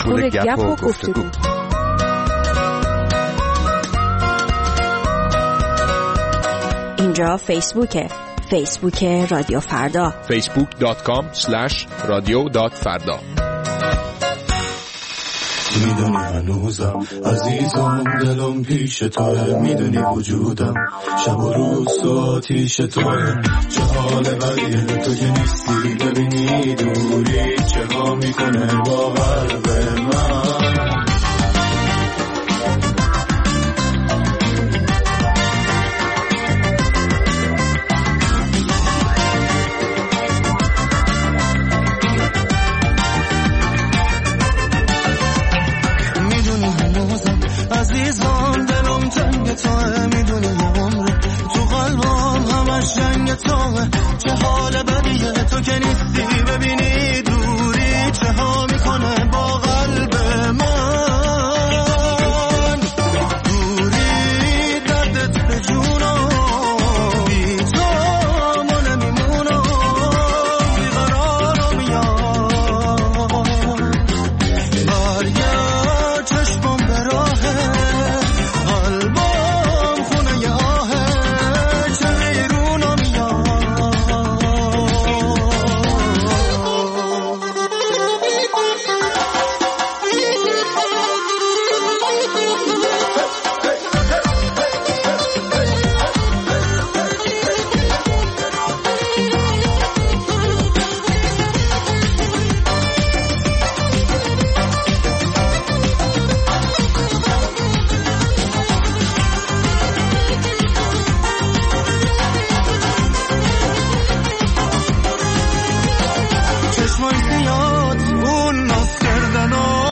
پر گپ و گفتگو. اینجا فیسبوک رادیو فردا، facebook.com/radio.farda. میدونی هنوزم عزیزم دلم پیش توه، میدونی وجودم شب و روز تو آتیش توه. چه حال بقیه تو که نیستی، ببینی دوری چه ها میکنه باور به